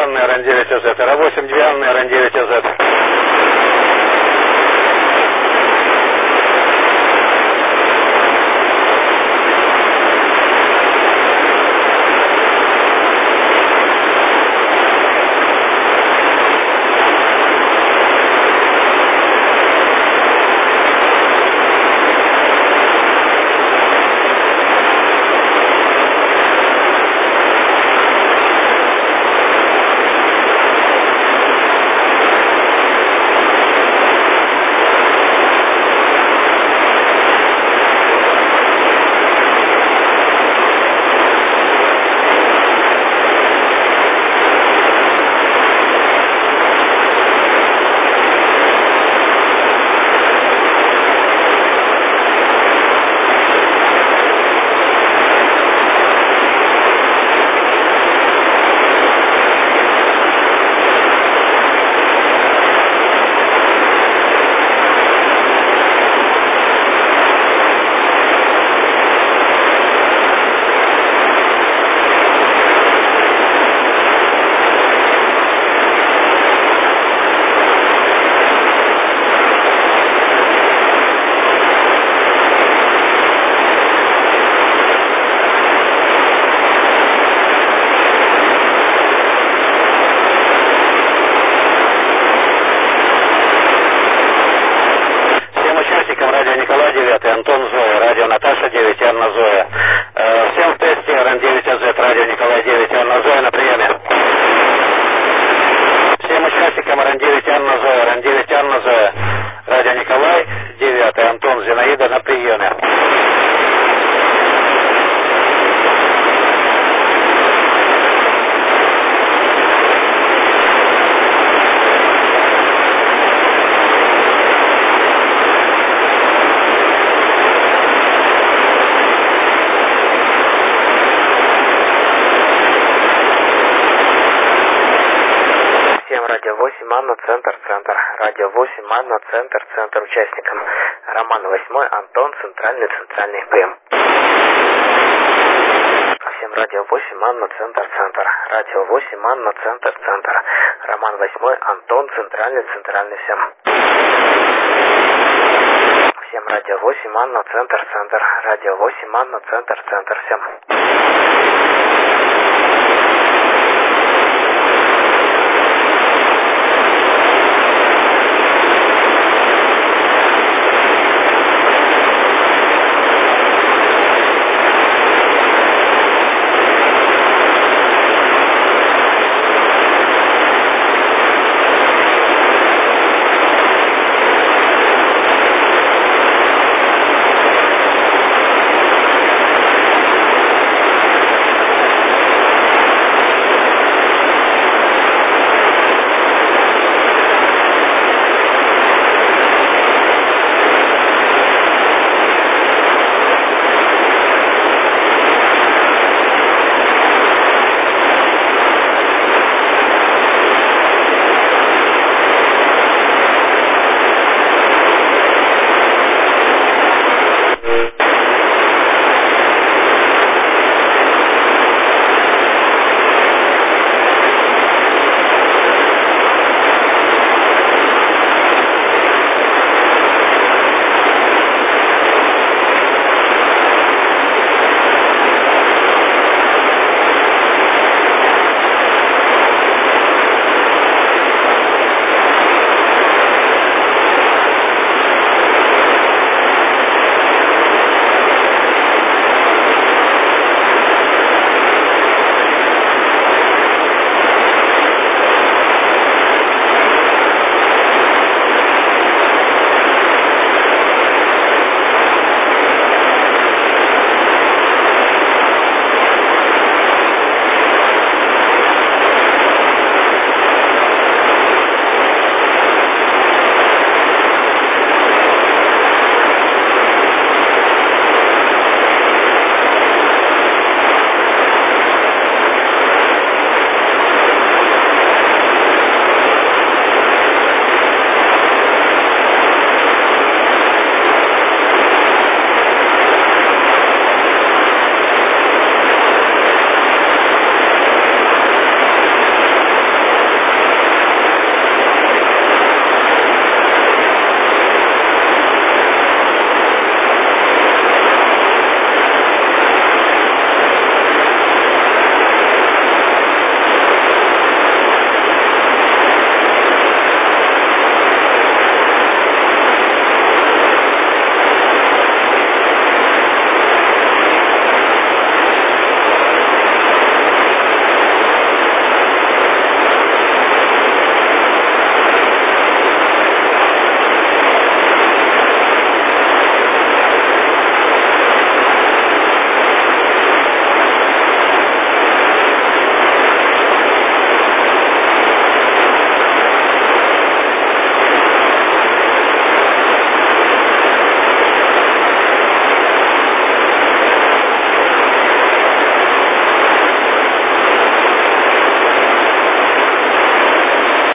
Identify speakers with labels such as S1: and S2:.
S1: Анны, РН9 ОЗ. Ра-8, 2 Анны, РН9 ОЗ. Антон Зоя, радио Наташа 9, Анна Зоя. Всем в тесте, РН9 ОЗ, радио Николай 9, Анна Зоя на приеме. Всем участникам РН9 Анна Зоя, РН9 Анна Зоя, радио Николай 9, Антон Зинаида на приеме.
S2: Радио 8, Анна, центр. Радио 8, Анна, центр участникам. Роман 8, Антон, центральный прием. Всем радио 8, Анна, центр. Радио 8, Анна, центр. Роман 8, Антон, центральный всем. Всем радио 8, Анна, центр. Радио 8, Анна, центр всем.